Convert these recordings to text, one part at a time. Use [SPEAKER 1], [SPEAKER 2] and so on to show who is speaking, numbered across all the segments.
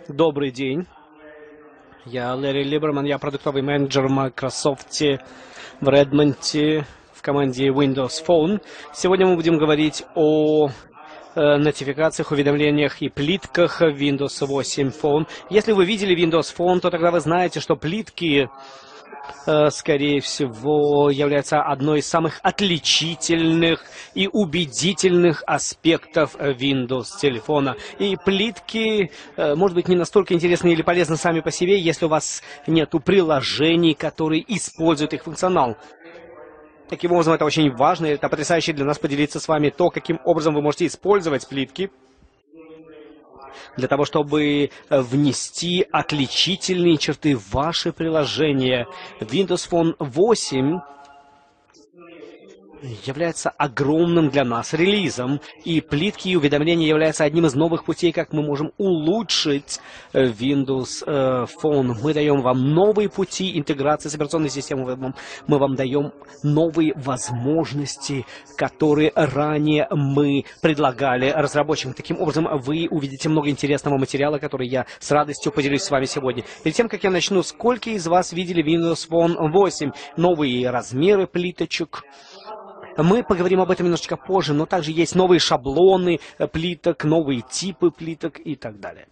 [SPEAKER 1] Добрый день. Я Лэри Либерман, я продуктовый менеджер в Microsoft в Редмонте в команде Windows Phone. Сегодня мы будем говорить о нотификациях, уведомлениях и плитках Windows 8 Phone. Если вы видели Windows Phone, то тогда вы знаете, что плитки, скорее всего, являются одной из самых отличительных и убедительных аспектов Windows телефона. И плитки, может быть, не настолько интересны или полезны сами по себе, если у вас нету приложений, которые используют их функционал. Таким образом, это очень важно, и это потрясающе для нас поделиться с вами то, каким образом вы можете использовать плитки для того, чтобы внести отличительные черты в ваши приложения. Windows Phone 8 является огромным для нас релизом, и плитки и уведомления являются одним из новых путей, как мы можем улучшить Windows Phone. Мы даем вам новые пути интеграции с операционной системой, мы вам даем новые возможности, которые ранее мы предлагали разработчикам. Таким образом, вы увидите много интересного материала, который я с радостью поделюсь с вами сегодня. Перед тем, как я начну, сколько из вас видели Windows Phone 8? Новые размеры плиточек. Мы поговорим об этом немножечко позже, но также есть новые шаблоны плиток, новые типы плиток и так далее.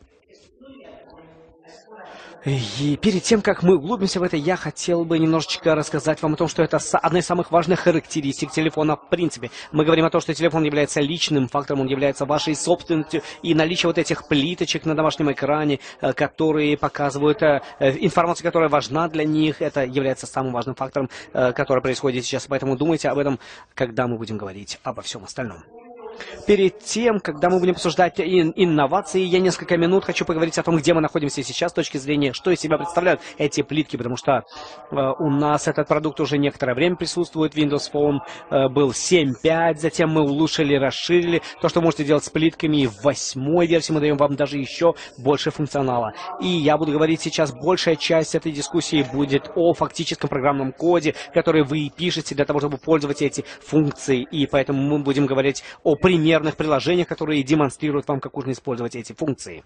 [SPEAKER 1] И перед тем, как мы углубимся в это, я хотел бы немножечко рассказать вам о том, что это одна из самых важных характеристик телефона в принципе. Мы говорим о том, что телефон является личным фактором, он является вашей собственностью, и наличие вот этих плиточек на домашнем экране, которые показывают информацию, которая важна для них, это является самым важным фактором, который происходит сейчас. Поэтому думайте об этом, когда мы будем говорить обо всем остальном. Перед тем, когда мы будем обсуждать инновации, я несколько минут хочу поговорить о том, где мы находимся сейчас с точки зрения, что из себя представляют эти плитки, потому что у нас этот продукт уже некоторое время присутствует. Windows Phone был 7.5, затем мы улучшили, расширили то, что можете делать с плитками. И в 8 версии мы даем вам даже еще больше функционала. И я буду говорить сейчас, большая часть этой дискуссии будет о фактическом программном коде, который вы пишете для того, чтобы пользоваться эти функции. И поэтому мы будем говорить о примерных приложениях, которые демонстрируют вам, как нужно использовать эти функции.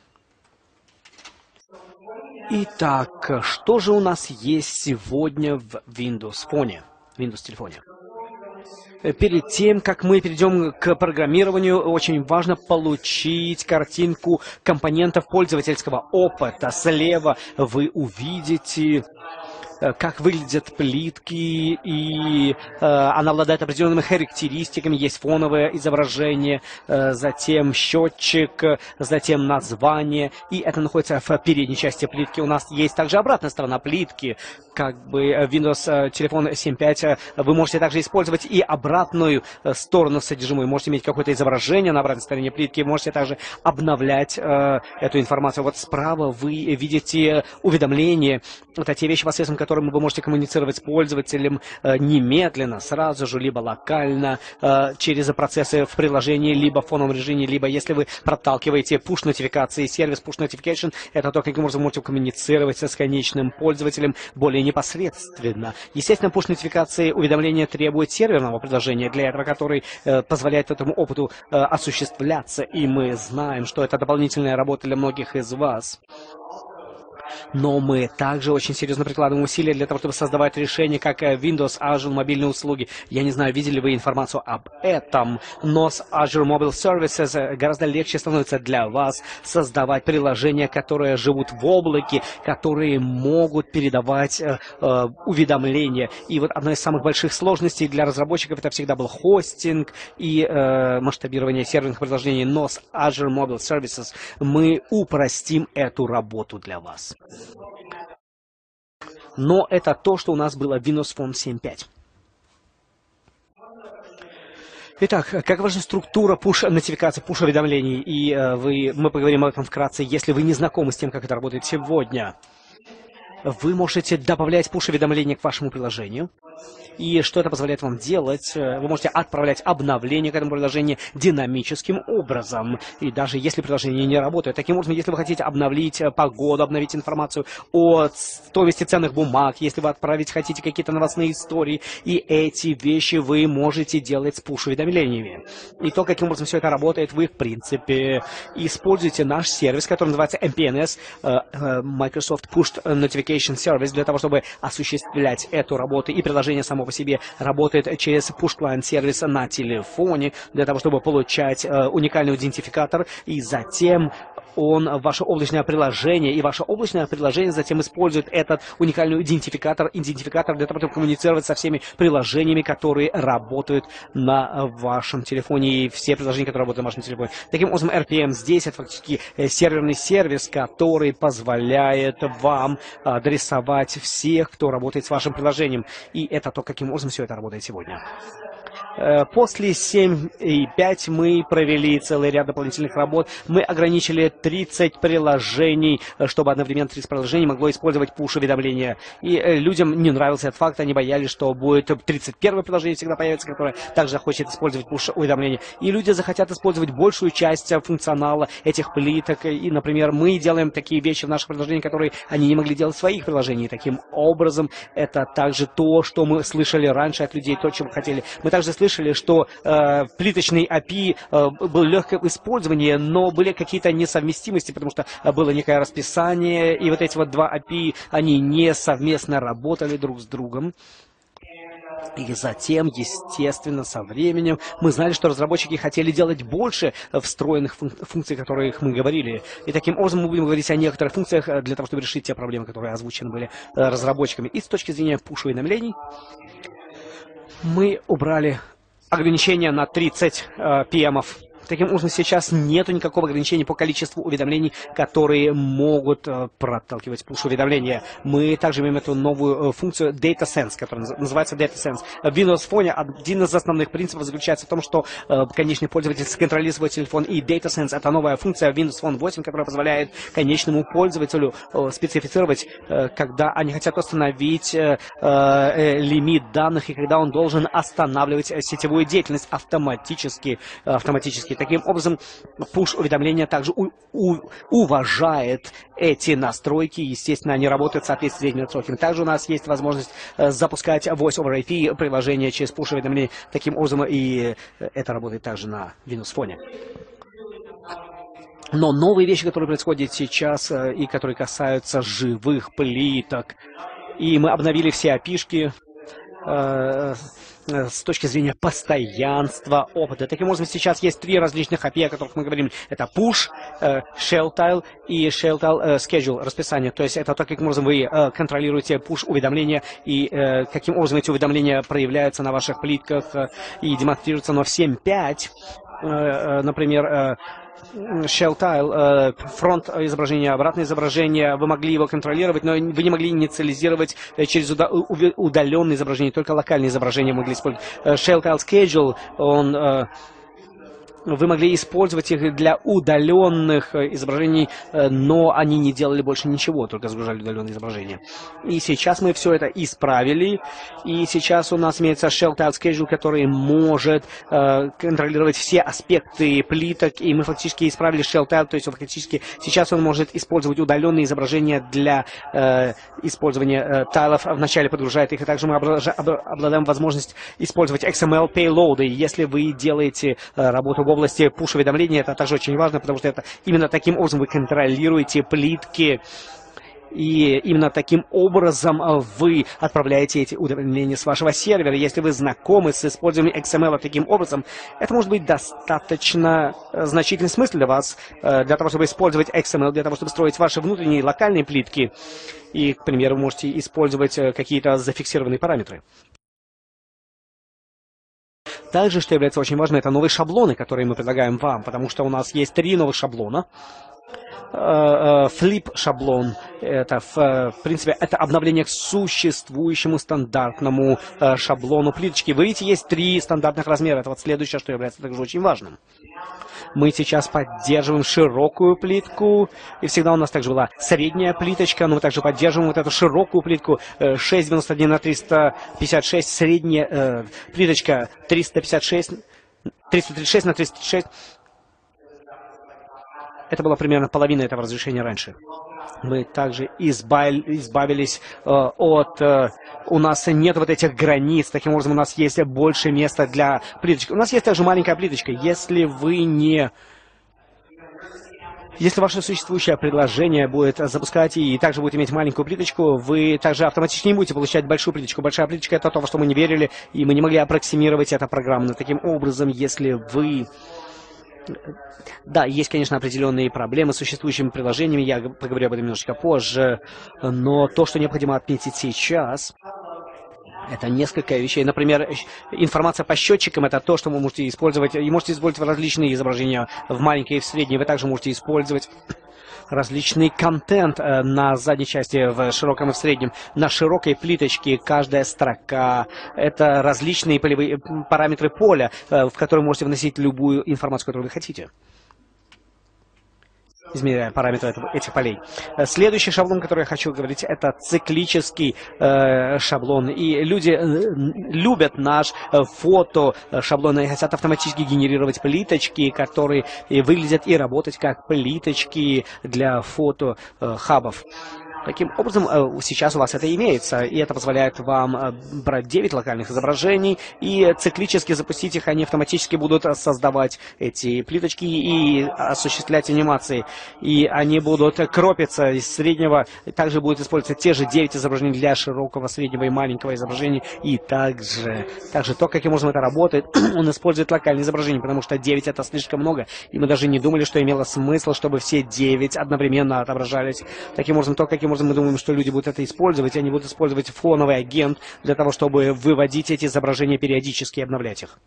[SPEAKER 1] Итак, что же у нас есть сегодня в Windows Phone, Windows телефоне? Перед тем, как мы перейдем к программированию, очень важно получить картинку компонентов пользовательского опыта. Слева вы увидите, как выглядят плитки, и она обладает определенными характеристиками. Есть фоновое изображение, затем счетчик, затем название, и это находится в передней части плитки. У нас есть также обратная сторона плитки, как бы Windows телефон 7.5. Вы можете также использовать и обратную сторону содержимого. Можете иметь какое-то изображение на обратной стороне плитки, можете также обновлять эту информацию. Вот справа вы видите уведомления. Это те вещи, посредством которых вы можете коммуницировать с пользователем немедленно, сразу же, либо локально, через процессы в приложении, либо в фоновом режиме, либо если вы проталкиваете push-нотификации, сервис push-notification, это то, каким образом вы можете коммуницировать с конечным пользователем более непосредственно. Естественно, push-нотификации уведомления требуют серверного приложения для этого, который позволяет этому опыту осуществляться, и мы знаем, что это дополнительная работа для многих из вас. Но мы также очень серьезно прикладываем усилия для того, чтобы создавать решения, как Windows, Azure, мобильные услуги. Я не знаю, видели вы информацию об этом, но с Azure Mobile Services гораздо легче становится для вас создавать приложения, которые живут в облаке, которые могут передавать уведомления. И вот одна из самых больших сложностей для разработчиков это всегда был хостинг и масштабирование серверных приложений. Но с Azure Mobile Services мы упростим эту работу для вас. Но это то, что у нас было в Windows Phone 7.5. Итак, как важна структура push-нотификации, push-уведомлений? И мы поговорим об этом вкратце, если вы не знакомы с тем, как это работает сегодня. Вы можете добавлять пуш-уведомления к вашему приложению. И что это позволяет вам делать? Вы можете отправлять обновления к этому приложению динамическим образом. И даже если приложение не работает. Таким образом, если вы хотите обновить погоду, обновить информацию о стоимости ценных бумаг, если вы отправить хотите какие-то новостные истории, и эти вещи вы можете делать с пуш-уведомлениями. И то, каким образом все это работает, вы, в принципе, используете наш сервис, который называется MPNS, Microsoft Push Notification Service, для того, чтобы осуществлять эту работу. И приложение само по себе работает через push-client сервис на телефоне, для того, чтобы получать уникальный идентификатор, и затем ваше облачное приложение, и ваше облачное приложение затем использует этот уникальный идентификатор для того, чтобы коммуницировать со всеми приложениями, которые работают на вашем телефоне, и все приложения, которые работают на вашем телефоне. Таким образом, RPM здесь это фактически серверный сервис, который позволяет вам адресовать всех, кто работает с вашим приложением. И это то, каким образом все это работает сегодня. После 7.5 мы провели целый ряд дополнительных работ. Мы ограничили 30 приложений, чтобы одновременно 30 приложений могло использовать пуш-уведомления. И людям не нравился этот факт, они боялись, что будет 31 приложение всегда появится, которое также хочет использовать пуш-уведомления. И люди захотят использовать большую часть функционала этих плиток. И, например, мы делаем такие вещи в наших приложениях, которые они не могли делать в своих приложениях. Таким образом, это также то, что мы слышали раньше от людей, то, чего хотели. Мы также слышали, что плиточный API был легкое использование, но были какие-то несовместимости, потому что было некое расписание, и вот эти вот два API, они не совместно работали друг с другом. И затем, естественно, со временем мы знали, что разработчики хотели делать больше встроенных функций, о которых мы говорили. И таким образом мы будем говорить о некоторых функциях для того, чтобы решить те проблемы, которые озвучены были разработчиками. И с точки зрения пуш-уведомлений мы убрали ограничения на 30 PM-ов. Таким образом, сейчас нет никакого ограничения по количеству уведомлений, которые могут проталкивать пуш-уведомления. Мы также имеем эту новую функцию DataSense, которая называется DataSense. В Windows Phone один из основных принципов заключается в том, что конечный пользователь контролирует свой телефон, и DataSense — это новая функция в Windows Phone 8, которая позволяет конечному пользователю специфицировать, когда они хотят установить лимит данных, и когда он должен останавливать сетевую деятельность автоматически. Таким образом, push-уведомление также уважает эти настройки. Естественно, они работают в соответствии с этими настройками. Также у нас есть возможность запускать Voice over IP приложение через push-уведомление. Таким образом, и это работает также на Windows Phone. Но новые вещи, которые происходят сейчас и которые касаются живых плиток, и мы обновили все API-шки с точки зрения постоянства опыта. Таким образом, сейчас есть 3 различных API, о которых мы говорим. Это Push, ShellTile и ShellTile Schedule, расписание. То есть это то, каким образом вы контролируете Push-уведомления и каким образом эти уведомления проявляются на ваших плитках и демонстрируются. Но в 7.5, например, ShellTile, фронт изображения, обратное изображение, вы могли его контролировать, но вы не могли инициализировать через удаленное изображение, только локальные изображения могли использовать. ShellTile Schedule, вы могли использовать их для удаленных изображений, но они не делали больше ничего, только загружали удаленные изображения. И сейчас мы все это исправили, и сейчас у нас имеется ShellTile Schedule, который может контролировать все аспекты плиток, и мы фактически исправили ShellTile, то есть фактически сейчас он может использовать удаленные изображения для использования тайлов, вначале подгружает их, и также мы обладаем возможностью использовать XML payload, если вы делаете работу в области push-уведомления, это также очень важно, потому что это именно таким образом вы контролируете плитки, и именно таким образом вы отправляете эти уведомления с вашего сервера. Если вы знакомы с использованием XML таким образом, это может быть достаточно значительный смысл для вас, для того, чтобы использовать XML, для того, чтобы строить ваши внутренние локальные плитки. И, к примеру, вы можете использовать какие-то зафиксированные параметры. Также, что является очень важным, это новые шаблоны, которые мы предлагаем вам, потому что у нас есть 3 новых шаблона. Flip шаблон, это в принципе это обновление к существующему стандартному шаблону плиточки. Вы видите, есть 3 стандартных размера. Это вот следующее, что является также очень важным. Мы сейчас поддерживаем широкую плитку, и всегда у нас также была средняя плиточка, но мы также поддерживаем вот эту широкую плитку 6,91 на 356, средняя плиточка 336 на 336. Это была примерно половина этого разрешения раньше. Мы также избавились от... у нас нет вот этих границ. Таким образом, у нас есть больше места для плиточки. У нас есть также маленькая плиточка. Если ваше существующее предложение будет запускать и также будет иметь маленькую плиточку, вы также автоматически не будете получать большую плиточку. Большая плиточка — это то, во что мы не верили, и мы не могли аппроксимировать это программно. Таким образом, если вы... Да, есть, конечно, определенные проблемы с существующими приложениями, я поговорю об этом немножечко позже, но то, что необходимо отметить сейчас, это несколько вещей. Например, информация по счетчикам — это то, что вы можете использовать. И можете использовать различные изображения в маленькой и в средней. Вы также можете использовать различный контент на задней части, в широком и в среднем. На широкой плиточке каждая строка — это различные полевые параметры поля, в которые вы можете вносить любую информацию, которую вы хотите, измеряя параметры этих полей. Следующий шаблон, который я хочу говорить, это циклический шаблон. И люди любят наш фото-шаблон и хотят автоматически генерировать плиточки, которые выглядят и работать как плиточки для фото-хабов. Таким образом, сейчас у вас это имеется, и это позволяет вам брать 9 локальных изображений и циклически запустить их. Они автоматически будут создавать эти плиточки и осуществлять анимации. И они будут кропиться из среднего. Также будут использоваться те же 9 изображений для широкого, среднего и маленького изображения. И также то, каким образом это работает, он использует локальные изображения, потому что 9 это слишком много. И мы даже не думали, что имело смысл, чтобы все 9 одновременно отображались. Таким образом, каким образом мы думаем, что люди будут это использовать, они будут использовать фоновый агент для того, чтобы выводить эти изображения периодически и обновлять их.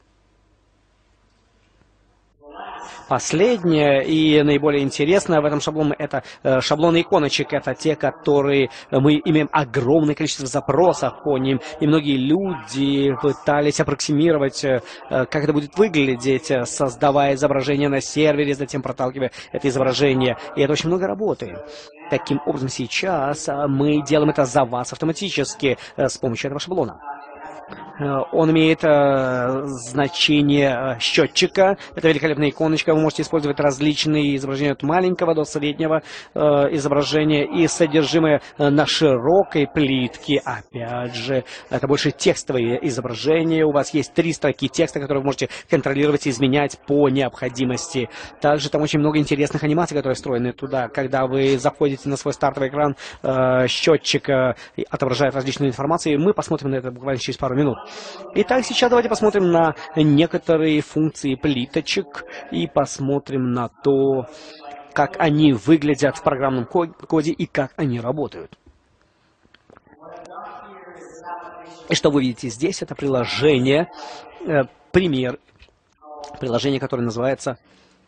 [SPEAKER 1] Последнее и наиболее интересное в этом шаблоне — это шаблоны иконочек. Это те, которые мы имеем огромное количество запросов по ним. И многие люди пытались аппроксимировать, как это будет выглядеть, создавая изображение на сервере, затем проталкивая это изображение. И это очень много работы. Таким образом, сейчас мы делаем это за вас автоматически с помощью этого шаблона. Он имеет значение счетчика. Это великолепная иконочка. Вы можете использовать различные изображения от маленького до среднего изображения. И содержимое на широкой плитке. Опять же, это больше текстовые изображения. У вас есть 3 строки текста, которые вы можете контролировать и изменять по необходимости. Также там очень много интересных анимаций, которые встроены туда. Когда вы заходите на свой стартовый экран, счетчик отображает различную информацию. Мы посмотрим на это буквально через пару минут. Итак, сейчас давайте посмотрим на некоторые функции плиточек и посмотрим на то, как они выглядят в программном коде и как они работают. И что вы видите здесь, это приложение, пример, приложение, которое называется...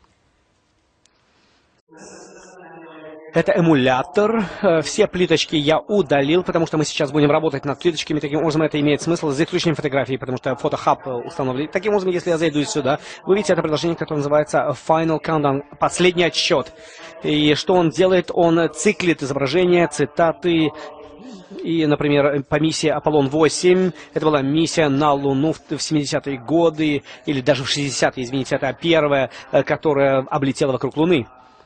[SPEAKER 1] Это эмулятор. Все плиточки я удалил, потому что мы сейчас будем работать над плиточками. Таким образом, это имеет смысл за исключением фотографий, потому что фотохаб установлен. Таким образом, если я зайду сюда, вы видите это приложение, которое называется Final Countdown, последний отсчет. И что он делает? Он циклит изображения, цитаты. И, например, по миссии Аполлон-8, это была миссия на Луну в 70-е годы, или даже в 60-е, извините, это первая, которая облетела вокруг Луны.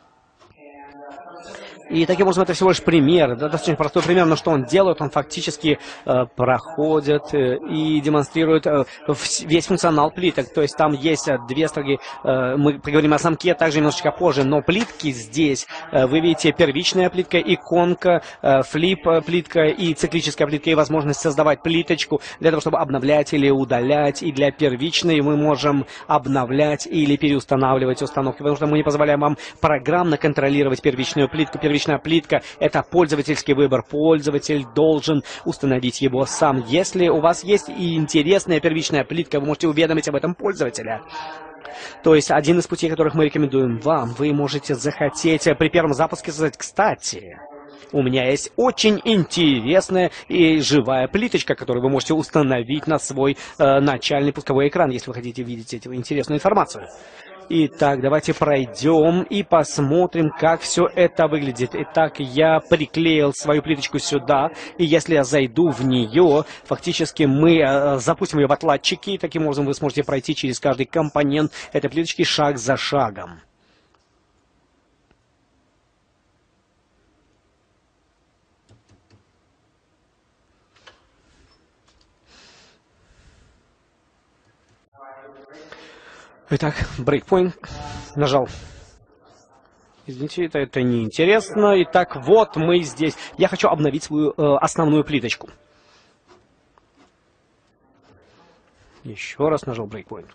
[SPEAKER 1] И таким образом это всего лишь пример, достаточно простой пример, но что он делает, он фактически проходит и демонстрирует весь функционал плиток. То есть там есть 2 строки, мы поговорим о замке также немножечко позже, но плитки здесь, вы видите, первичная плитка, иконка, флип-плитка и циклическая плитка, и возможность создавать плиточку для того, чтобы обновлять или удалять. И для первичной мы можем обновлять или переустанавливать установки, потому что мы не позволяем вам программно контролировать первичную плитку. Первичная плитка — это пользовательский выбор. Пользователь должен установить его сам. Если у вас есть и интересная первичная плитка, вы можете уведомить об этом пользователя. То есть один из путей, которых мы рекомендуем вам, вы можете захотеть при первом запуске сказать: кстати, у меня есть очень интересная и живая плиточка, которую вы можете установить на свой начальный пусковой экран, если вы хотите видеть эту интересную информацию. Итак, давайте пройдем и посмотрим, как все это выглядит. Итак, я приклеил свою плиточку сюда, и если я зайду в нее, фактически мы запустим ее в отладчики, и таким образом вы сможете пройти через каждый компонент этой плиточки шаг за шагом. Итак, breakpoint. Нажал. Извините, это неинтересно. Итак, вот мы здесь. Я хочу обновить свою основную плиточку. Еще раз нажал breakpoint.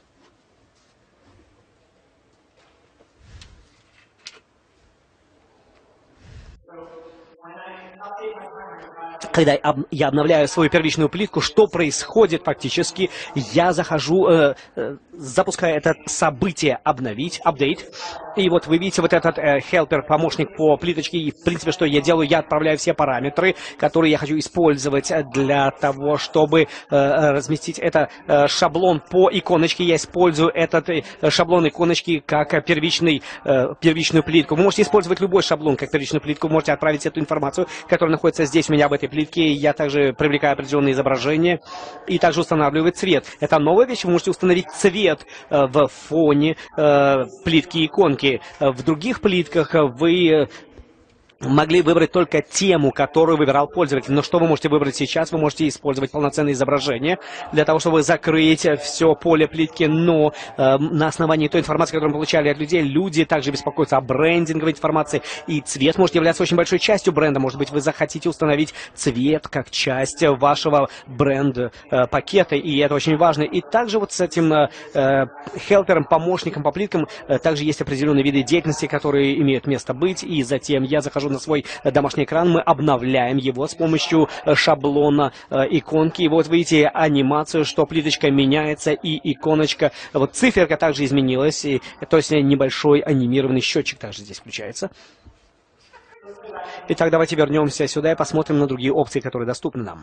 [SPEAKER 1] Когда я обновляю свою первичную плитку, что происходит фактически? Я захожу, запускаю это событие обновить, update. И вот вы видите вот этот helper, помощник по плиточке. И в принципе, что я делаю? Я отправляю все параметры, которые я хочу использовать для того, чтобы разместить это шаблон по иконочке. Я использую этот шаблон иконочки как первичную плитку. Вы можете использовать любой шаблон как первичную плитку. Вы можете отправить эту информацию, которая находится здесь у меня в этой плитке. Я также привлекаю определенные изображения и также устанавливаю цвет. Это новая вещь. Вы можете установить цвет в фоне плитки иконки. В других плитках вы могли выбрать только тему, которую выбирал пользователь. Но что вы можете выбрать сейчас? Вы можете использовать полноценное изображение для того, чтобы закрыть все поле плитки. Но на основании той информации, которую мы получали от людей, люди также беспокоятся о брендинговой информации. И цвет может являться очень большой частью бренда. Может быть, вы захотите установить цвет как часть вашего бренд-пакета. И это очень важно. И также вот с этим хелпером, помощником по плиткам, также есть определенные виды деятельности, которые имеют место быть. И затем я захожу на свой домашний экран, мы обновляем его с помощью шаблона иконки. И вот видите анимацию, что плиточка меняется и иконочка. Вот циферка также изменилась, и, то есть небольшой анимированный счетчик также здесь включается. Итак, давайте вернемся сюда и посмотрим на другие опции, которые доступны нам.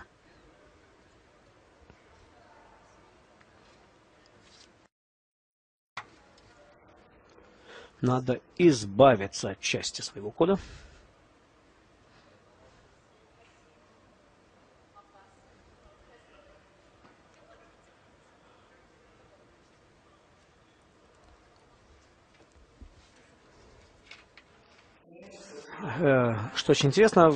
[SPEAKER 1] Надо избавиться от части своего кода. Что очень интересно,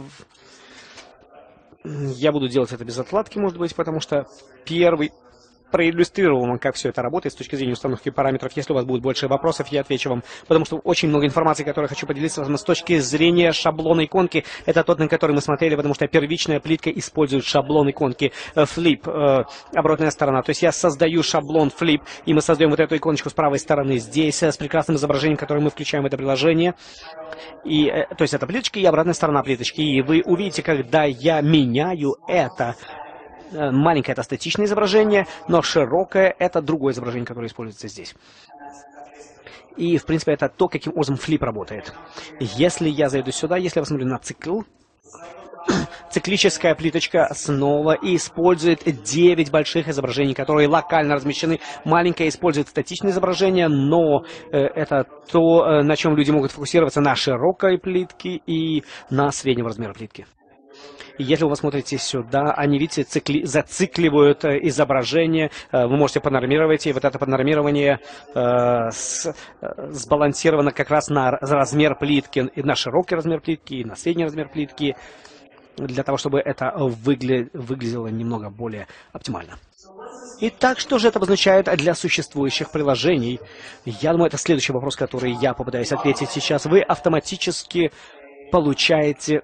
[SPEAKER 1] я буду делать это без отладки, может быть, потому что первый проиллюстрировал вам, как все это работает с точки зрения установки параметров. Если у вас будет больше вопросов, я отвечу вам, потому что очень много информации, которой я хочу поделиться с точки зрения шаблона иконки. Это тот, на который мы смотрели, потому что первичная плитка использует шаблон иконки Flip, оборотная сторона. То есть я создаю шаблон Flip, и мы создаем вот эту иконочку с правой стороны здесь, с прекрасным изображением, которое мы включаем в это приложение. И, то есть это плиточка и обратная сторона плиточки. И вы увидите, когда я меняю это. Маленькое — это статичное изображение, но широкое — это другое изображение, которое используется здесь. И, в принципе, это то, каким образом Flip работает. Если я зайду сюда, если я посмотрю на цикл, циклическая плиточка снова использует 9 больших изображений, которые локально размещены. Маленькая использует статичные изображения, но это то, на чем люди могут фокусироваться, на широкой плитке и на среднего размера плитки. Если вы смотрите сюда, они, видите, зацикливают изображение. Вы можете панормировать, и вот это панормирование сбалансировано как раз на размер плитки, и на широкий размер плитки, и на средний размер плитки, для того, чтобы это выглядело немного более оптимально. Итак, что же это обозначает для существующих приложений? Я думаю, это следующий вопрос, который я попытаюсь ответить сейчас. Вы автоматически получаете...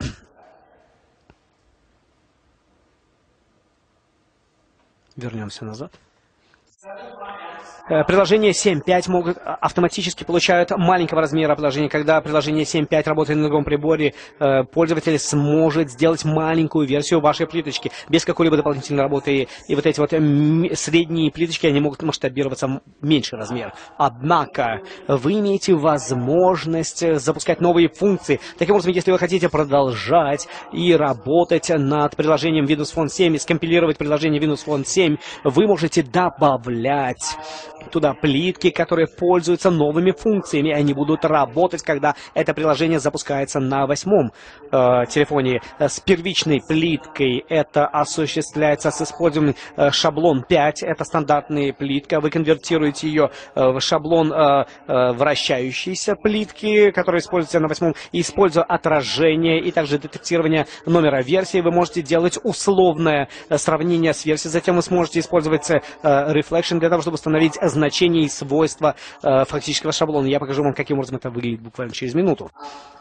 [SPEAKER 1] Вернемся назад. Приложение 7.5 могут автоматически получают маленького размера приложения. Когда приложение 7.5 работает на другом приборе, пользователь сможет сделать маленькую версию вашей плиточки без какой-либо дополнительной работы. И вот эти вот средние плиточки, они могут масштабироваться в меньший размер. Однако вы имеете возможность запускать новые функции. Таким образом, если вы хотите продолжать и работать над приложением Windows Phone 7, и скомпилировать приложение Windows Phone 7, вы можете добавлять туда плитки, которые пользуются новыми функциями. Они будут работать, когда это приложение запускается на 8-м телефоне. С первичной плиткой это осуществляется с использованием шаблон 5. Это стандартная плитка. Вы конвертируете ее в шаблон вращающейся плитки, которая используется на 8-м. Используя отражение и также детектирование номера версии, вы можете делать условное сравнение с версией. Затем вы сможете использовать reflection для того, чтобы установить значение и свойства фактического шаблона. Я покажу вам, каким образом это выглядит буквально через минуту.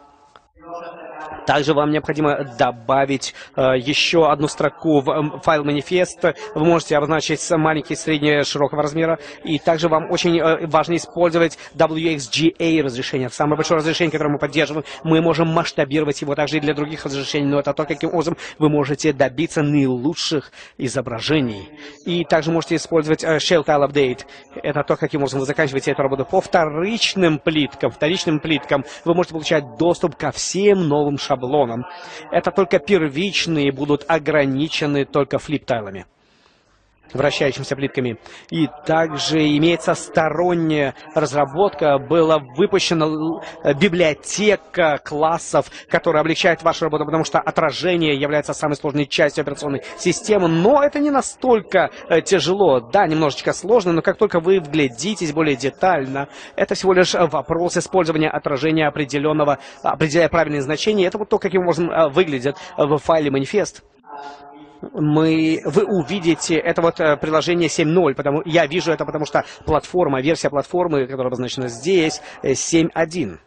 [SPEAKER 1] Также вам необходимо добавить еще одну строку в файл манифест. Вы можете обозначить маленький, средний, широкого размера. И также вам очень важно использовать WXGA разрешение. Самое большое разрешение, которое мы поддерживаем. Мы можем масштабировать его также и для других разрешений. Но это то, каким образом вы можете добиться наилучших изображений. И также можете использовать Shell Tile Update. Это то, каким образом вы заканчиваете эту работу. По вторичным плиткам вы можете получать доступ ко всем новым шаблонам. Это только первичные будут ограничены только флип-тайлами, вращающимися плитками. И также имеется сторонняя разработка. Была выпущена библиотека классов, которая облегчает вашу работу, потому что отражение является самой сложной частью операционной системы. Но это не настолько тяжело. Да, немножечко сложно, но как только вы вглядитесь более детально, это всего лишь вопрос использования отражения определенного, определяя правильные значения. Это вот то, каким образом выглядит в файле манифест. Вы увидите это вот приложение 7.0, я вижу это, потому что версия платформы, которая обозначена здесь, 7.1.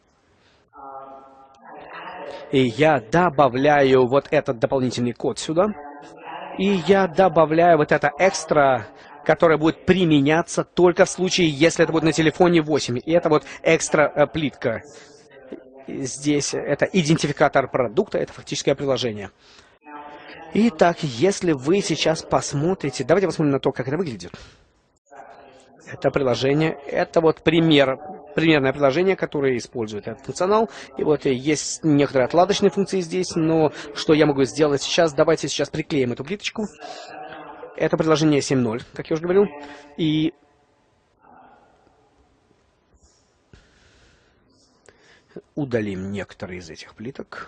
[SPEAKER 1] И я добавляю вот этот дополнительный код сюда. И я добавляю вот это экстра, которое будет применяться только в случае, если это будет на телефоне 8. И это вот экстра плитка. Здесь это идентификатор продукта, это фактическое приложение. Итак, если вы сейчас посмотрите, давайте посмотрим на то, как это выглядит. Это приложение, это вот примерное приложение, которое использует этот функционал. И вот есть некоторые отладочные функции здесь, но что я могу сделать сейчас? Давайте сейчас приклеим эту плиточку. Это приложение 7.0, как я уже говорил. И удалим некоторые из этих плиток.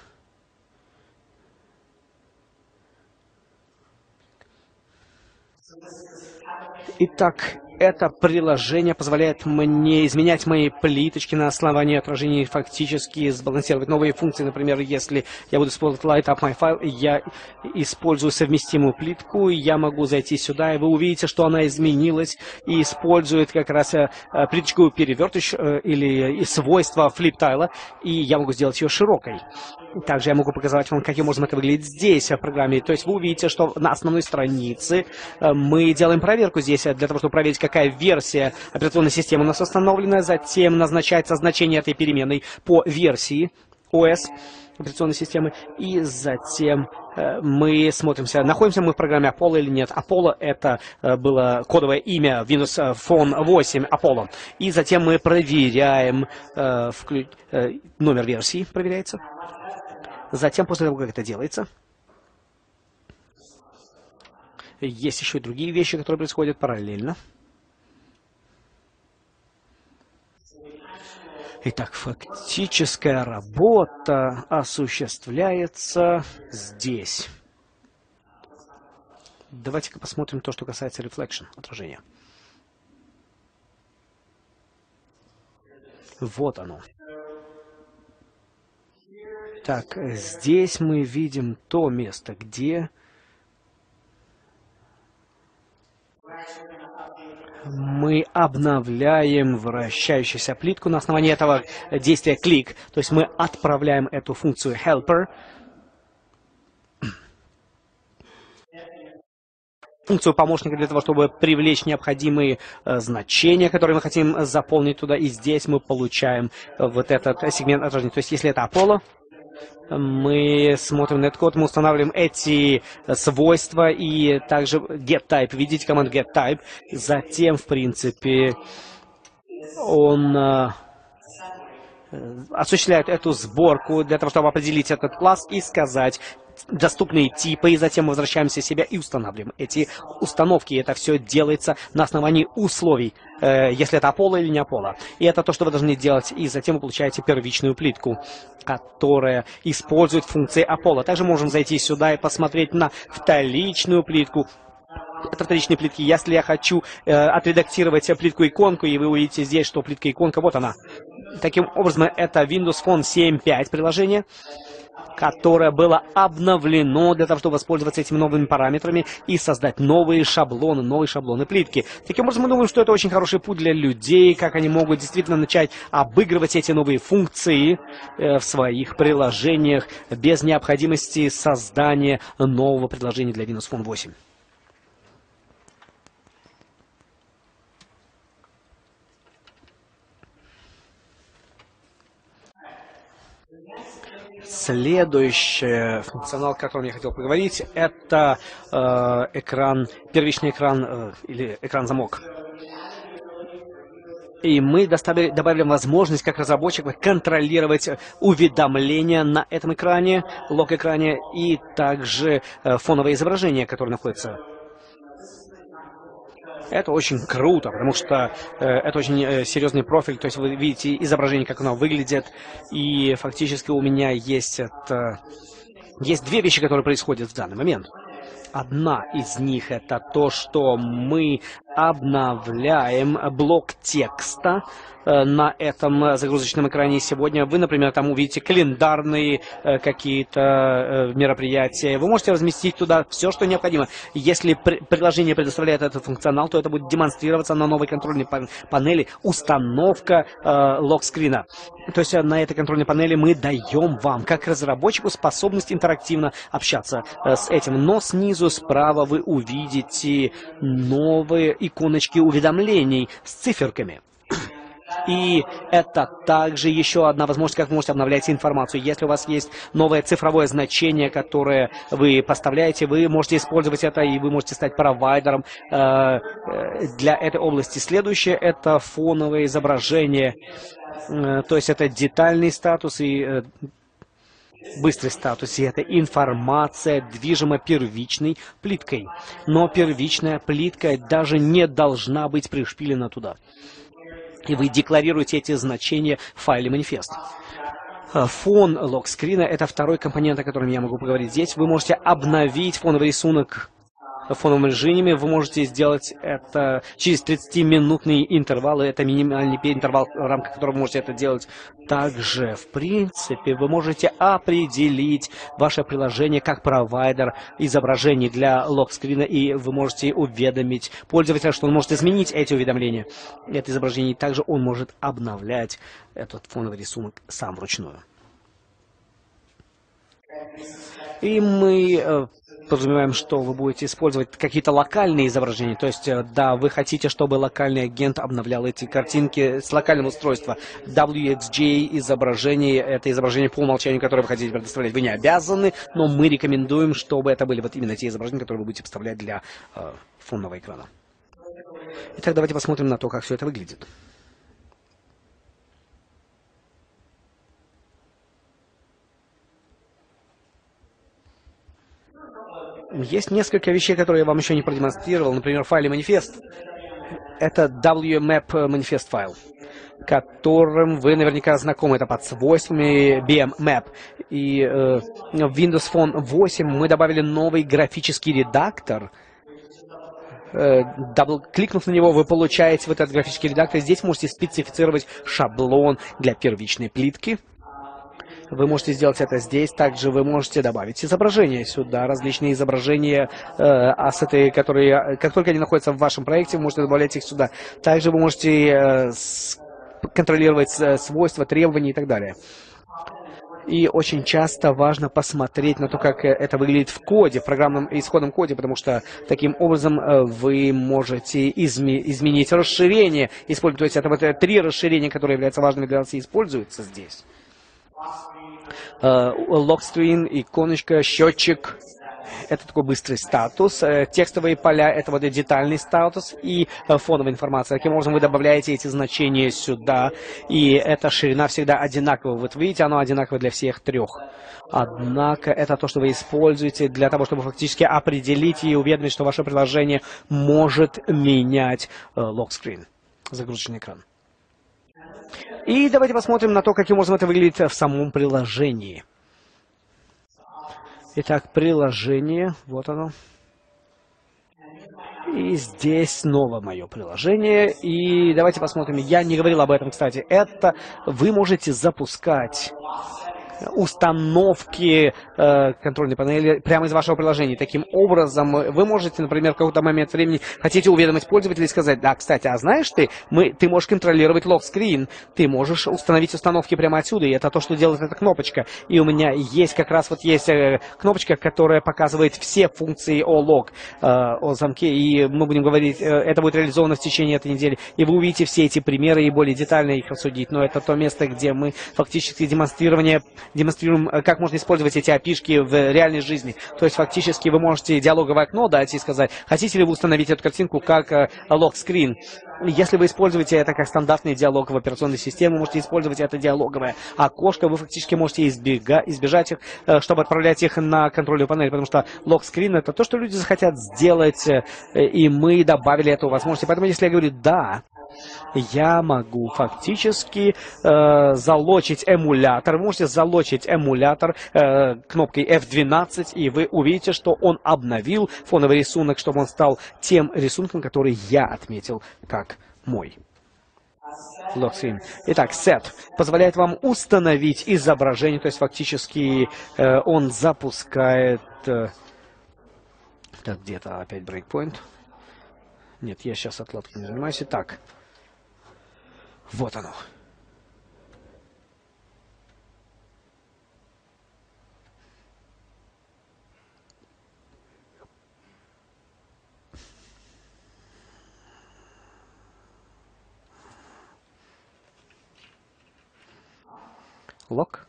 [SPEAKER 1] Итак, это приложение позволяет мне изменять мои плиточки на основании отражений, фактически сбалансировать новые функции. Например, если я буду использовать Light Up My File, я использую совместимую плитку, я могу зайти сюда, и вы увидите, что она изменилась и использует как раз плиточку перевертыш или свойства флип-тайла, и я могу сделать ее широкой. Также я могу показать вам, каким образом это выглядит здесь в программе. То есть вы увидите, что на основной странице мы делаем проверку здесь для того, чтобы проверить, какая версия операционной системы у нас установлена. Затем назначается значение этой переменной по версии OS операционной системы. И затем мы смотримся, находимся мы в программе Apollo или нет. Apollo — это было кодовое имя Windows Phone 8 Apollo. И затем мы проверяем, номер версии проверяется. Затем, после того, как это делается, есть еще и другие вещи, которые происходят параллельно. Итак, фактическая работа осуществляется здесь. Давайте-ка посмотрим то, что касается reflection, отражения. Вот оно. Так, здесь мы видим то место, где мы обновляем вращающуюся плитку на основании этого действия click. То есть мы отправляем эту функцию helper, функцию помощника для того, чтобы привлечь необходимые значения, которые мы хотим заполнить туда. И здесь мы получаем вот этот сегмент отражения. То есть если это Apollo, мы смотрим на этот код, мы устанавливаем эти свойства и также getType. Видите команду getType. Затем, в принципе, он осуществляет эту сборку для того, чтобы определить этот класс и сказать, доступные типы, и затем мы возвращаемся в себя и устанавливаем эти установки. И это все делается на основании условий, если это Apollo или не Apollo. И это то, что вы должны делать, и затем вы получаете первичную плитку, которая использует функции Apollo. Также можем зайти сюда и посмотреть на вторичную плитку. Это вторичные плитки. Если я хочу отредактировать плитку-иконку, и вы увидите здесь, что плитка-иконка, вот она. Таким образом, это Windows Phone 7.5 приложение, которое было обновлено для того, чтобы воспользоваться этими новыми параметрами и создать новые шаблоны плитки. Таким образом, мы думаем, что это очень хороший путь для людей, как они могут действительно начать обыгрывать эти новые функции в своих приложениях без необходимости создания нового приложения для Windows Phone 8. Следующий функционал, о котором я хотел поговорить, это первичный экран или экран-замок. И мы добавили возможность, как разработчик, контролировать уведомления на этом экране, лог-экране, и также фоновое изображение, которое находится. Это очень круто, потому что это очень серьезный профиль, то есть вы видите изображение, как оно выглядит, и фактически у меня есть две вещи, которые происходят в данный момент. Одна из них это то, что мы обновляем блок текста на этом загрузочном экране сегодня. Вы, например, там увидите календарные какие-то мероприятия. Вы можете разместить туда все, что необходимо. Если приложение предоставляет этот функционал, то это будет демонстрироваться на новой контрольной панели установка локскрина. То есть на этой контрольной панели мы даем вам, как разработчику, способность интерактивно общаться с этим. Но снизу справа вы увидите новые иконочки уведомлений с циферками. И это также еще одна возможность, как вы можете обновлять информацию. Если у вас есть новое цифровое значение, которое вы поставляете, вы можете использовать это, и вы можете стать провайдером для этой области. Следующее – это фоновое изображение. То есть это детальный статус и быстрый статус, и это информация, движима первичной плиткой. Но первичная плитка даже не должна быть пришпилена туда. И вы декларируете эти значения в файле манифест. Фон локскрина – это второй компонент, о котором я могу поговорить здесь. Вы можете обновить фоновый рисунок в фоновом режиме. Вы можете сделать это через 30-минутные интервалы. Это минимальный интервал, в рамках которого вы можете это делать. Также, в принципе, вы можете определить ваше приложение как провайдер изображений для локскрина, и вы можете уведомить пользователя, что он может изменить эти уведомления, это изображение. И также он может обновлять этот фоновый рисунок сам вручную. И мы подразумеваем, что вы будете использовать какие-то локальные изображения. То есть, да, вы хотите, чтобы локальный агент обновлял эти картинки с локального устройства. WXJ изображение, это изображение по умолчанию, которое вы хотите предоставлять. Вы не обязаны, но мы рекомендуем, чтобы это были вот именно те изображения, которые вы будете поставлять для фонного экрана. Итак, давайте посмотрим на то, как все это выглядит. Есть несколько вещей, которые я вам еще не продемонстрировал. Например, в файле манифест. Это WMAP манифест файл, которым вы наверняка знакомы. Это под свойствами BMMap. И в Windows Phone 8 мы добавили новый графический редактор. Дабл-кликнув на него, вы получаете вот этот графический редактор. Здесь можете специфицировать шаблон для первичной плитки. Вы можете сделать это здесь. Также вы можете добавить изображения сюда, различные изображения, ассеты, которые, как только они находятся в вашем проекте, вы можете добавлять их сюда. Также вы можете контролировать свойства, требования и так далее. И очень часто важно посмотреть на то, как это выглядит в коде, в программном исходном коде, потому что таким образом вы можете изменить расширение. То есть это вот 3 расширения, которые являются важными для нас и используются здесь. Локскрин, иконочка, счетчик это такой быстрый статус, текстовые поля — это вот детальный статус и фоновая информация. Таким образом, вы добавляете эти значения сюда, и эта ширина всегда одинаковая. Вот видите, она одинаковая для всех трех. Однако это то, что вы используете для того, чтобы фактически определить и уведомить, что ваше приложение может менять локскрин, загрузочный экран. И давайте посмотрим на то, каким образом это выглядит в самом приложении. Итак, приложение, вот оно. И здесь снова мое приложение. И давайте посмотрим. Я не говорил об этом, кстати. Это вы можете запускать установки контрольной панели прямо из вашего приложения. Таким образом, вы можете, например, в какой-то момент времени хотите уведомить пользователя и сказать: да, кстати, а знаешь ты можешь контролировать локскрин, ты можешь установить установки прямо отсюда, и это то, что делает эта кнопочка. И у меня есть как раз вот есть кнопочка, которая показывает все функции о замке, и мы будем говорить, это будет реализовано в течение этой недели, и вы увидите все эти примеры и более детально их обсудить. Но это то место, где мы фактически демонстрируем, как можно использовать эти API-шки в реальной жизни. То есть фактически вы можете диалоговое окно дать и сказать: хотите ли вы установить эту картинку как локскрин. Если вы используете это как стандартный диалог в операционной системе, вы можете использовать это диалоговое окошко, вы фактически можете избежать их, чтобы отправлять их на контрольную панель, потому что локскрин — это то, что люди захотят сделать, и мы добавили эту возможность. Поэтому если я говорю «да», я могу фактически залочить эмулятор. Вы можете залочить эмулятор кнопкой F12, и вы увидите, что он обновил фоновый рисунок, чтобы он стал тем рисунком, который я отметил как мой. Lockscreen. Итак, Set позволяет вам установить изображение, то есть фактически он запускает... Так, где-то опять breakpoint. Нет, я сейчас отладкой не занимаюсь. Итак, вот оно. Лок.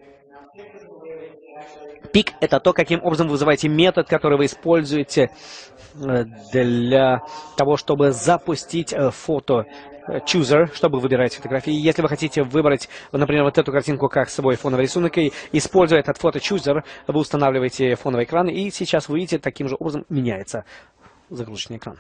[SPEAKER 1] Пик — это то, каким образом вы вызываете метод, который вы используете для того, чтобы запустить фото Chooser, чтобы выбирать фотографии. Если вы хотите выбрать, например, вот эту картинку как свой фоновый рисунок, и используя этот фото Chooser, вы устанавливаете фоновый экран, и сейчас вы видите, таким же образом меняется загрузочный экран.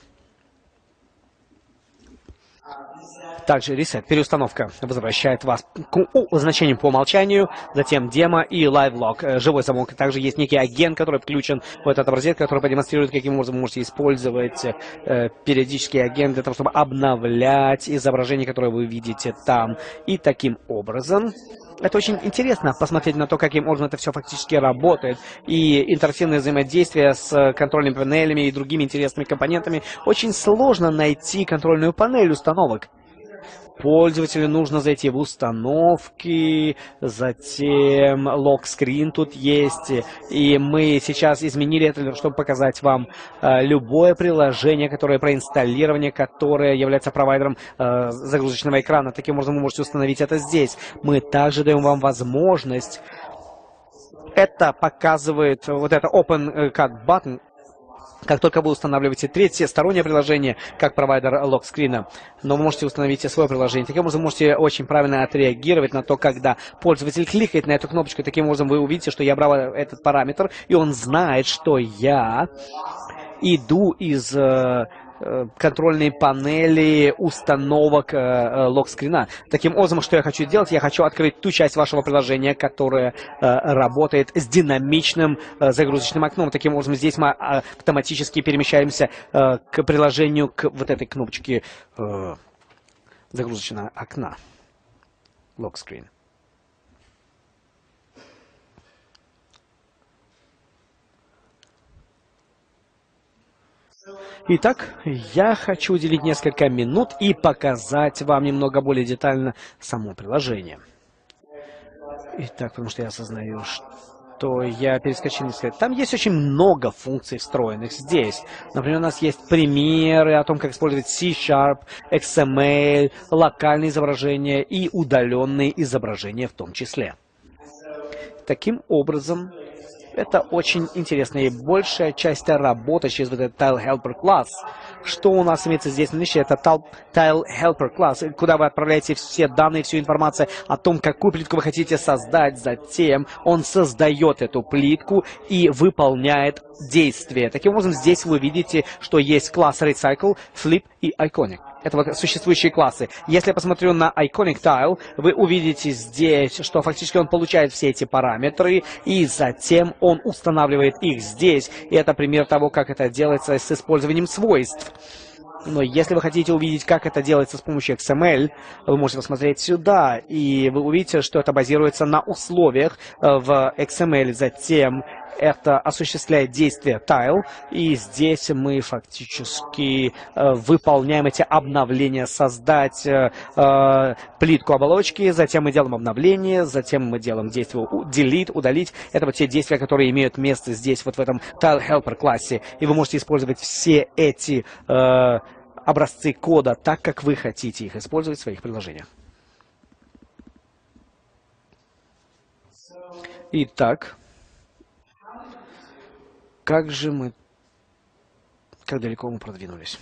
[SPEAKER 1] Также Reset, переустановка, возвращает вас к значениям по умолчанию, затем демо и LiveLock, живой замок. Также есть некий агент, который включен в этот образец, который продемонстрирует, каким образом вы можете использовать периодический агент для того, чтобы обновлять изображение, которое вы видите там. И таким образом... Это очень интересно посмотреть на то, каким образом это все фактически работает. И интерактивное взаимодействие с контрольными панелями и другими интересными компонентами. Очень сложно найти контрольную панель установок. Пользователю нужно зайти в установки, затем локскрин тут есть. И мы сейчас изменили это, чтобы показать вам любое приложение, которое проинсталлирование, которое является провайдером загрузочного экрана. Таким образом, вы можете установить это здесь. Мы также даем вам возможность. Это показывает вот это Open Cut Button. Как только вы устанавливаете третьестороннее приложение, как провайдер локскрина, но вы можете установить свое приложение. Таким образом, вы можете очень правильно отреагировать на то, когда пользователь кликает на эту кнопочку. Таким образом, вы увидите, что я брал этот параметр, и он знает, что я иду из контрольной панели установок локскрина. Таким образом, что я хочу делать? Я хочу открыть ту часть вашего приложения, которая работает с динамичным загрузочным окном. Таким образом, здесь мы автоматически перемещаемся к приложению, к вот этой кнопочке загрузочного окна. Lockscreen. Итак, я хочу уделить несколько минут и показать вам немного более детально само приложение. Итак, потому что я осознаю, что я перескочил несколько. Там есть очень много функций встроенных здесь. Например, у нас есть примеры о том, как использовать C#, XML, локальные изображения и удаленные изображения в том числе. Таким образом, Это очень интересно. И большая часть работы через вот этот Tile Helper класс. Что у нас имеется здесь на листе? Это Tile Helper класс, куда вы отправляете все данные, всю информацию о том, какую плитку вы хотите создать. Затем он создает эту плитку и выполняет действие. Таким образом, здесь вы видите, что есть класс Recycle, Flip и Iconic. Это вот существующие классы. Если я посмотрю на Iconic Tile, вы увидите здесь, что фактически он получает все эти параметры, и затем он устанавливает их здесь. И это пример того, как это делается с использованием свойств. Но если вы хотите увидеть, как это делается с помощью XML, вы можете посмотреть сюда, и вы увидите, что это базируется на условиях в XML. Затем это осуществляет действие tile, и здесь мы фактически выполняем эти обновления, создать плитку оболочки, затем мы делаем обновление, затем мы делаем действие delete, удалить. Это вот те действия, которые имеют место здесь, вот в этом Tile Helper классе, и вы можете использовать все эти образцы кода так, как вы хотите их использовать в своих приложениях. Итак, как далеко мы продвинулись?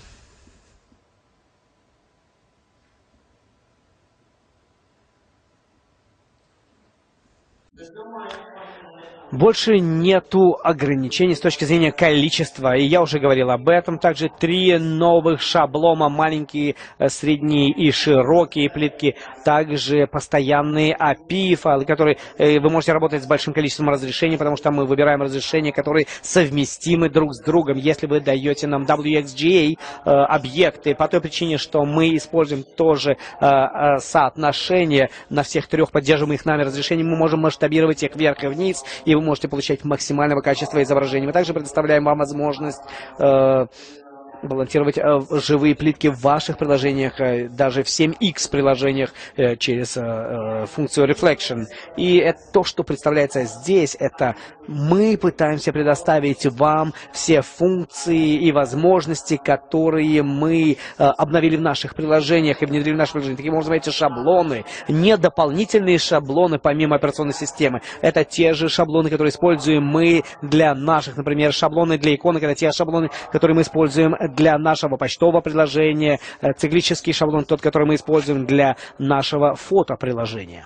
[SPEAKER 1] Больше нету ограничений с точки зрения количества, и я уже говорил об этом. Также 3 новых шаблона, маленькие, средние и широкие плитки. Также постоянные API-файлы, которые вы можете работать с большим количеством разрешений, потому что мы выбираем разрешения, которые совместимы друг с другом. Если вы даете нам WXGA объекты, по той причине, что мы используем тоже соотношение на всех 3 поддерживаемых нами разрешений, мы можем масштабировать их вверх и вниз, и вы можете получать максимального качества изображения. Мы также предоставляем вам возможность балансировать живые плитки в ваших приложениях, даже в 7X приложениях через функцию Reflection. И это то, что представляется здесь, это мы пытаемся предоставить вам все функции и возможности, которые мы обновили в наших приложениях и внедрили в наши приложения. Таким образом, эти шаблоны, не дополнительные шаблоны помимо операционной системы, это те же шаблоны, которые используем мы для наших, например, шаблоны для иконок, это те шаблоны, которые мы используем для нашего почтового приложения, циклический шаблон, тот, который мы используем для нашего фотоприложения.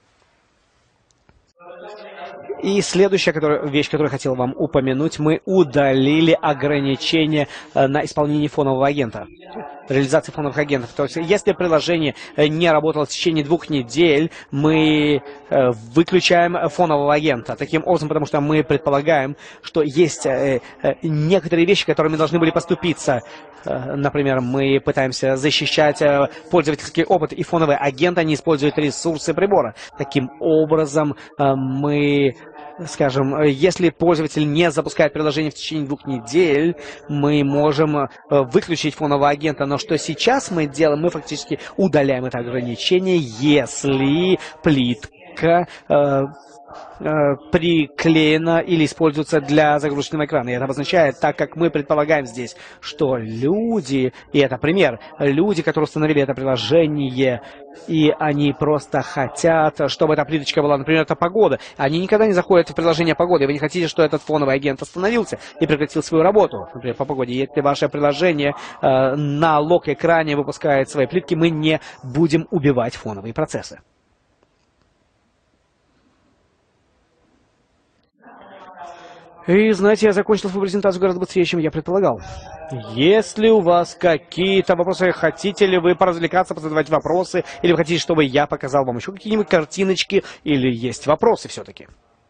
[SPEAKER 1] И следующая вещь, которую я хотел вам упомянуть, мы удалили ограничения на исполнение фонового агента, реализации фоновых агентов. То есть, если приложение не работало в течение 2 недель, мы выключаем фонового агента. Таким образом, потому что мы предполагаем, что есть некоторые вещи, которыми должны были поступиться. Например, мы пытаемся защищать пользовательский опыт, и фоновый агент, они используют ресурсы прибора. Таким образом, мы... Скажем, если пользователь не запускает приложение в течение 2 недель, мы можем выключить фонового агента. Но что сейчас мы делаем? Мы фактически удаляем это ограничение, если плитка приклеена или используется для загрузочного экрана. И это обозначает, так как мы предполагаем здесь, что люди, и это пример, люди, которые установили это приложение, и они просто хотят, чтобы эта плиточка была, например, это погода. Они никогда не заходят в приложение погоды, и вы не хотите, что этот фоновый агент остановился и прекратил свою работу, например, по погоде. Если ваше приложение на лог-экране выпускает свои плитки, мы не будем убивать фоновые процессы. И, знаете, я закончил свою презентацию гораздо быстрее, чем я предполагал. Если у вас какие-то вопросы, хотите ли вы поразвлекаться, позадавать вопросы, или вы хотите, чтобы я показал вам еще какие-нибудь картиночки, или есть вопросы все-таки?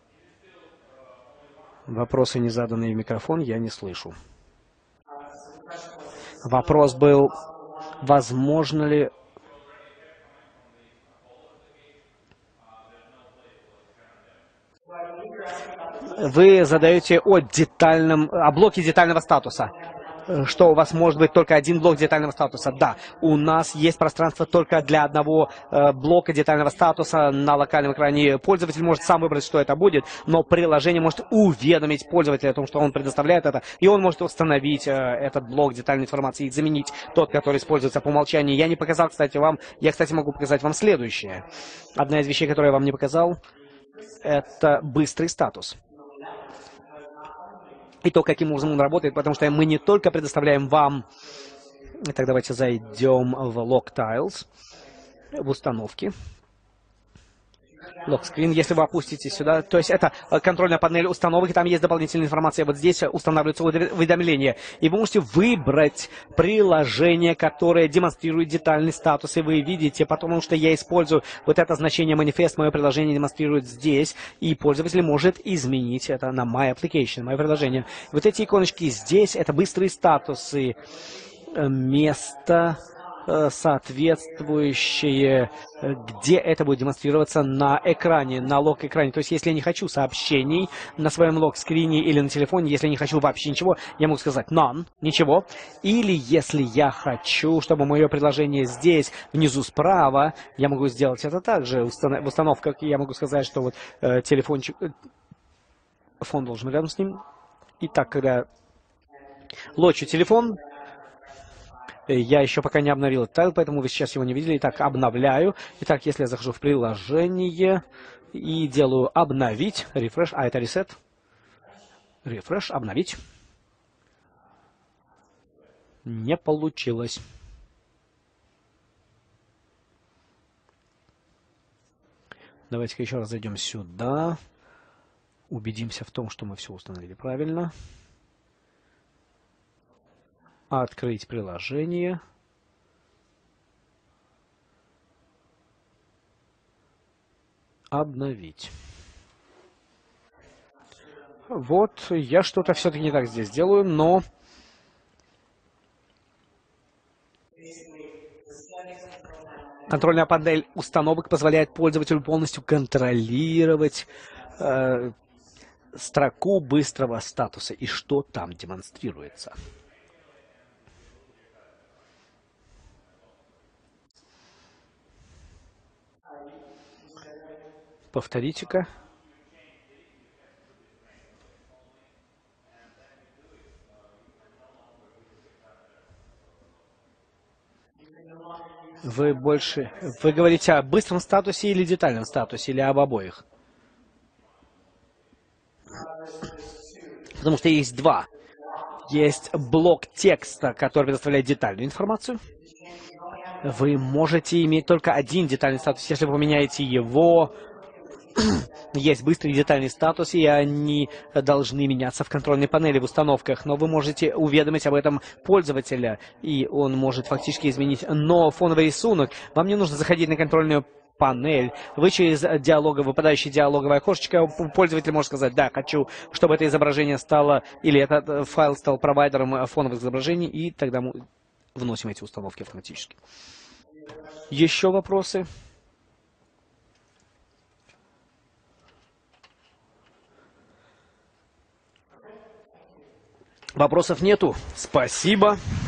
[SPEAKER 1] Вопросы, не заданные в микрофон, я не слышу. Вопрос был, возможно ли... Вы задаете о блоке детального статуса. Что у вас может быть только один блок детального статуса. Да, у нас есть пространство только для одного блока детального статуса на локальном экране. Пользователь может сам выбрать, что это будет, но приложение может уведомить пользователя о том, что он предоставляет это, и он может установить этот блок детальной информации и заменить тот, который используется по умолчанию. Я не показал, кстати, вам, я, кстати, могу показать вам следующее. Одна из вещей, которую я вам не показал, это быстрый статус. и то, каким образом он работает, потому что мы не только предоставляем вам... Итак, давайте зайдем в Lock Tiles, в установки. Локскрин, если вы опуститесь сюда, то есть это контрольная панель установок, и там есть дополнительная информация. Вот здесь устанавливаются уведомления, и вы можете выбрать приложение, которое демонстрирует детальный статус, и вы видите, потому что я использую вот это значение манифест, мое приложение демонстрирует здесь, и пользователь может изменить это на My Application, мое приложение. Вот эти иконочки здесь, это быстрые статусы, место соответствующие, где это будет демонстрироваться на экране, на лог-экране. То есть, если я не хочу сообщений на своем лог-скрине или на телефоне, если я не хочу вообще ничего, я могу сказать none, ничего. Или если я хочу, чтобы мое приложение здесь, внизу справа, я могу сделать это также. В установках я могу сказать, что вот телефончик, фон должен быть рядом с ним. Итак, когда лочу телефон, я еще пока не обновил этот тайл, поэтому вы сейчас его не видели. Итак, обновляю. Итак, если я захожу в приложение и делаю обновить, refresh, это reset, refresh, обновить. Не получилось. Давайте-ка еще раз зайдем сюда. Убедимся в том, что мы все установили правильно. Открыть приложение. Обновить. Вот, я что-то все-таки не так здесь делаю, но... Контрольная панель установок позволяет пользователю полностью контролировать строку быстрого статуса и что там демонстрируется. Повторите-ка. Вы говорите о быстром статусе или детальном статусе, или об обоих? Потому что есть два. Есть блок текста, который предоставляет детальную информацию. Вы можете иметь только один детальный статус. Если вы поменяете его, есть быстрый детальный статус, и они должны меняться в контрольной панели в установках. Но вы можете уведомить об этом пользователя, и он может фактически изменить. Но фоновый рисунок, вам не нужно заходить на контрольную панель. Вы через выпадающее диалоговое окошечко, пользователь может сказать, да, хочу, чтобы это изображение стало, или этот файл стал провайдером фоновых изображений, и тогда мы вносим эти установки автоматически. Еще вопросы? Вопросов нету. Спасибо.